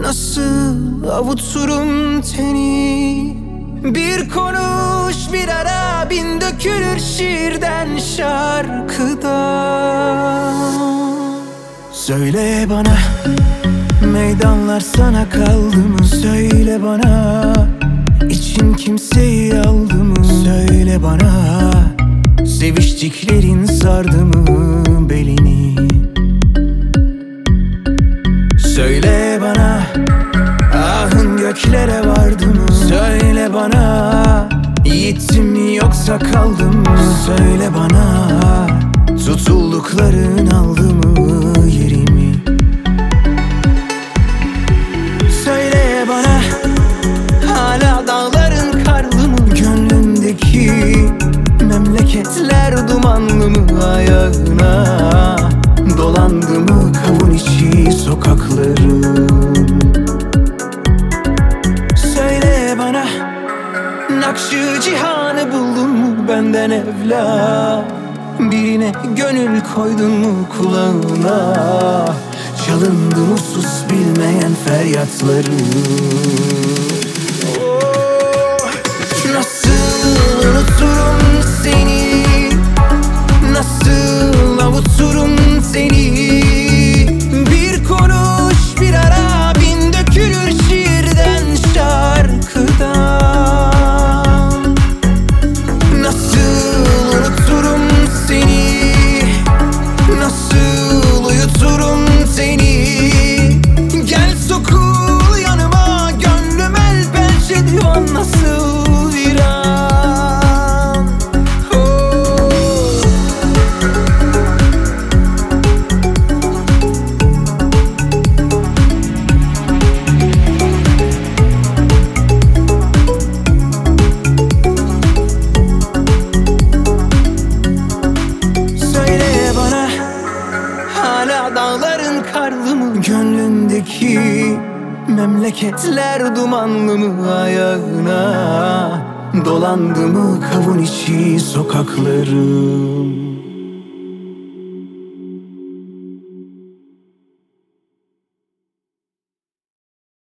Nasıl avuturum teni? Bir konuş bir ara, bin dökülür şiirden şarkıdan. Söyle bana, meydanlar sana kaldı mı? Söyle bana, için kimseyi aldı mı? Söyle bana, seviştiklerin sardı mı belini? Söyle bana, ahın göklere vardı mı? Söyle bana, gittim mi yoksa kaldım mı? Söyle bana, tutuldukların aldı mı yerimi? Söyle bana, hala dağların karlı mı? Gönlümdeki memleketler dumanlı mı? Ayağına dolandı mı kavun içi sokakların? Söyle bana, Nakşı Cihan'ı buldun mu benden evla? Birine gönül koydun mu kulağına? Çalındı mı sus bilmeyen feryatları? Nasıl unuturum seni? Nasıl avuturum seni? Bir konuş bir ara, bin dökülür şiirden şarkıdan. Nasıl unuturum seni? Nasıl uyuturum seni? Gel sokul yanıma, gönlüm el pençe divan. Nasıl viran? Söyle bana, hala dağların karlı mı? Gönlündeki memleketler dumanlı mı? Ayağına dolandı mı kavun içi sokaklarım?